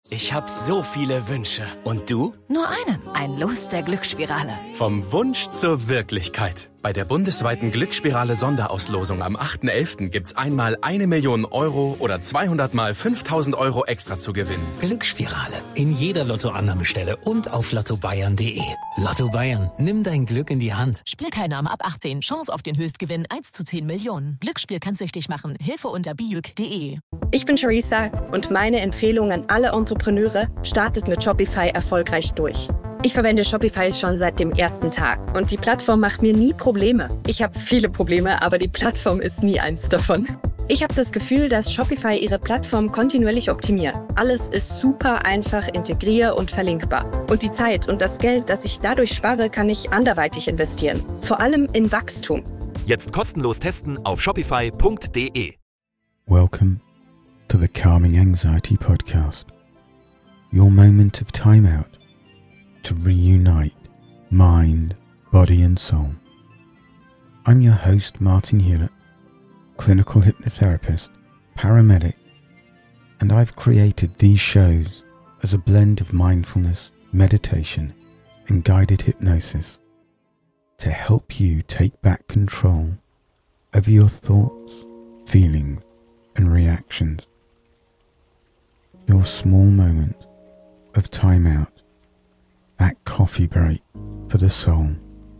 Ich habe so viele Wünsche. Und du? Nur einen. Ein Los der Glücksspirale. Vom Wunsch zur Wirklichkeit. Bei der bundesweiten Glücksspirale-Sonderauslosung am 8.11. gibt's einmal 1 Million Euro oder 200 mal 5.000 Euro extra zu gewinnen. Glücksspirale. In jeder Lottoannahmestelle und auf lottobayern.de. Lotto Bayern. Nimm dein Glück in die Hand. Spielteilnahme ab 18. Chance auf den Höchstgewinn 1 zu 10 Millionen. Glücksspiel kann süchtig machen. Hilfe unter bijuk.de. Ich bin Theresa und meine Empfehlung an alle Entrepreneure: startet mit Shopify erfolgreich durch. Ich verwende Shopify schon seit dem ersten Tag und die Plattform macht mir nie Probleme. Ich habe viele Probleme, aber die Plattform ist nie eins davon. Ich habe das Gefühl, dass Shopify ihre Plattform kontinuierlich optimiert. Alles ist super einfach integrier- und verlinkbar. Und die Zeit und das Geld, das ich dadurch spare, kann ich anderweitig investieren. Vor allem in Wachstum. Jetzt kostenlos testen auf shopify.de. Welcome to the Calming Anxiety Podcast. Your moment of time out to reunite mind, body and soul. I'm your host, Martin Hewlett, clinical hypnotherapist, paramedic, and I've created these shows as a blend of mindfulness, meditation and guided hypnosis to help you take back control over your thoughts, feelings and reactions. Your small moment of time out, that coffee break for the soul.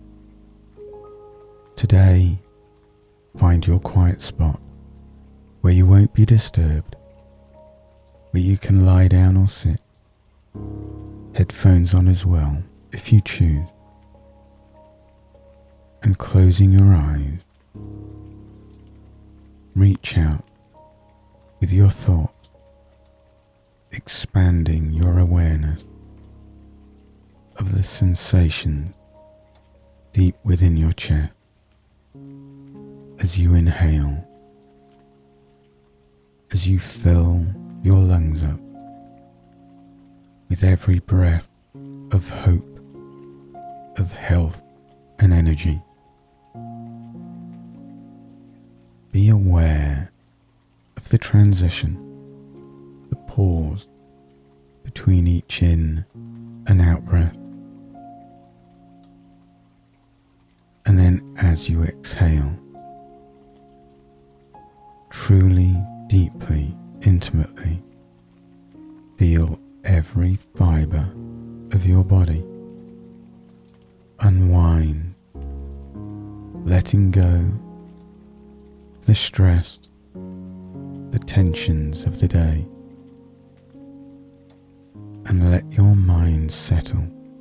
Today, find your quiet spot where you won't be disturbed, where you can lie down or sit, headphones on as well if you choose, and closing your eyes, reach out with your thoughts, expanding your awareness of the sensations deep within your chest as you inhale, as you fill your lungs up with every breath of hope, of health and energy. Be aware of the transition, the pause between each in and out breath. And then as you exhale, truly, deeply, intimately, feel every fibre of your body unwind, letting go the stress, the tensions of the day, and let your mind settle,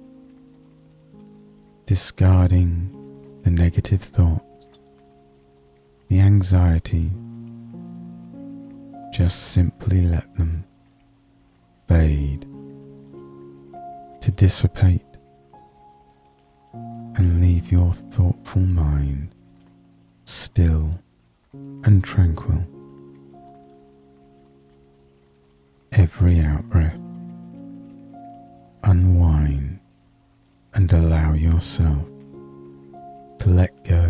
discarding the negative thoughts, the anxiety. Just simply let them fade, to dissipate, and leave your thoughtful mind still and tranquil. Every out-breath, unwind and allow yourself to let go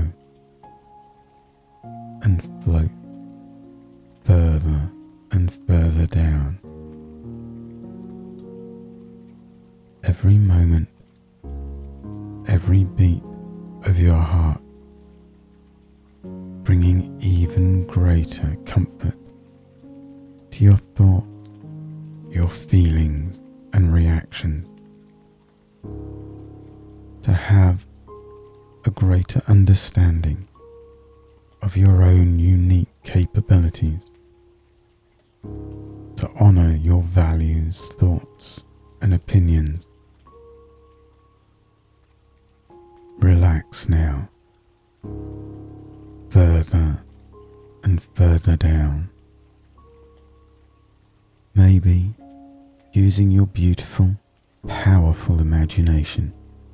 and float further and further down. Every moment, every beat of your heart, bringing even greater comfort to your thoughts, your feelings and reactions, to have a greater understanding of your own unique capabilities, to honour your values, thoughts and opinions. Relax now, further and further down. Maybe using your beautiful, powerful imagination,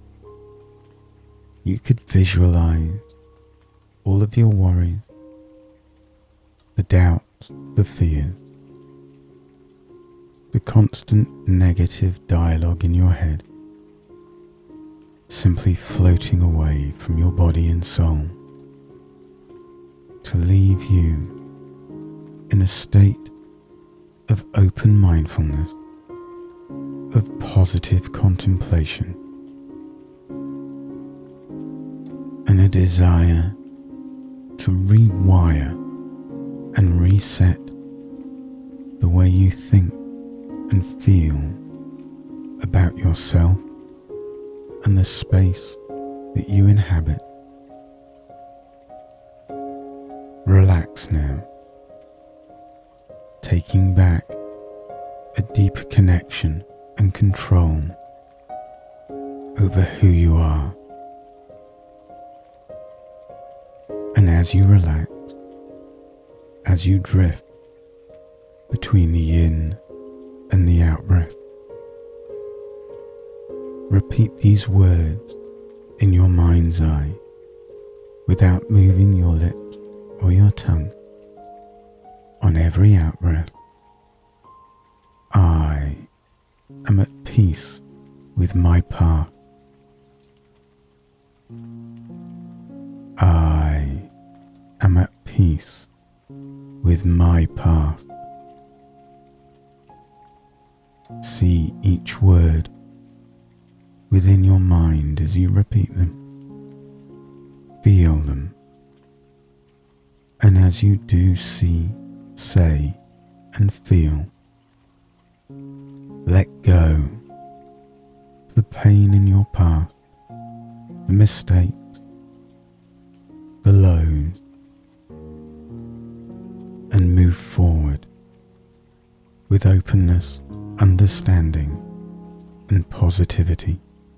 you could visualize all of your worries, the doubts, the fears, the constant negative dialogue in your head, simply floating away from your body and soul, to leave you in a state of open mindfulness positive contemplation and a desire to rewire and reset the way you think and feel about yourself and the space that you inhabit. Relax now, taking back a deeper connection and control over who you are. And as you relax, as you drift between the in and the out breath, repeat these words in your mind's eye without moving your lips or your tongue. On every out breath, I am at peace with my path. I am at peace with my path. See each word within your mind as you repeat them. Feel them. And as you do see, say, and feel, let go of the pain in your path, the mistakes, the lows, and move forward with openness, understanding, and positivity.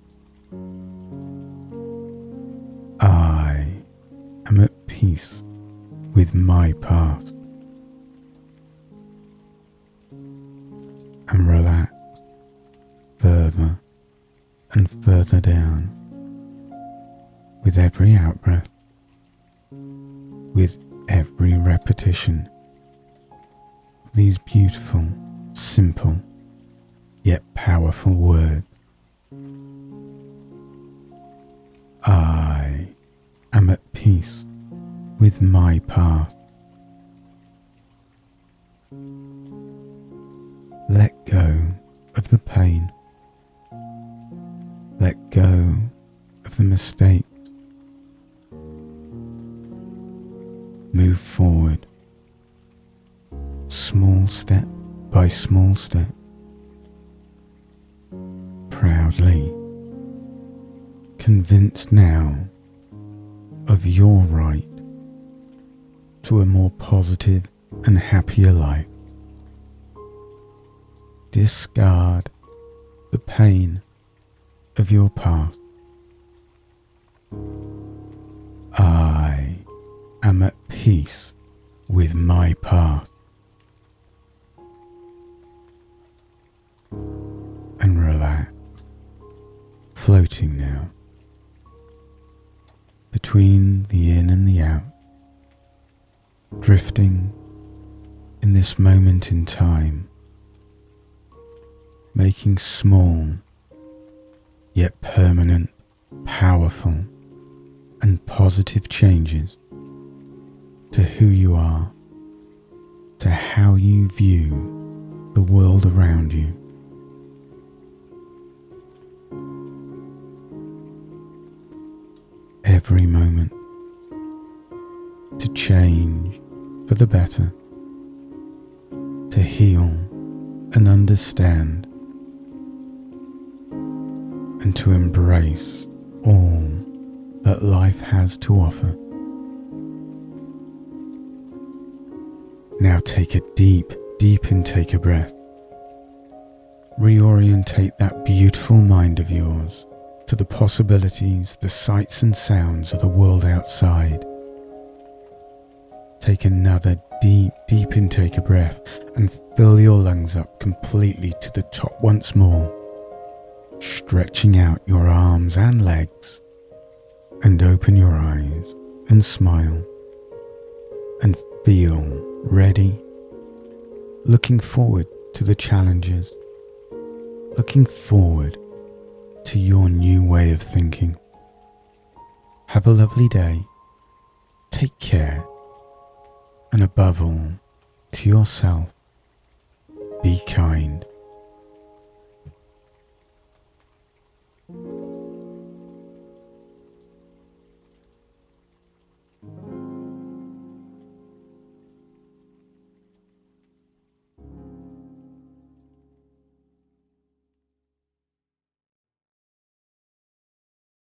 I am at peace with my past. And relax further and further down with every out-breath, with every repetition of these beautiful, simple, yet powerful words. I am at peace with my path. Let go of the pain. Let go of the mistakes. Move forward, small step by small step, proudly, convinced now of your right to a more positive and happier life. Discard the pain of your past. I am at peace with my path. And relax, floating now between the in and the out, drifting in this moment in time, making small yet permanent, powerful and positive changes to who you are, to how you view the world around you. Every moment to change for the better, to heal and understand, and to embrace all that life has to offer. Now take a deep intake of breath. Reorientate that beautiful mind of yours to the possibilities, the sights and sounds of the world outside. Take another deep intake of breath and fill your lungs up completely to the top once more, stretching out your arms and legs, and open your eyes and smile and feel ready, looking forward to the challenges, looking forward to your new way of thinking. Have a lovely day, take care, and above all, to yourself, be kind.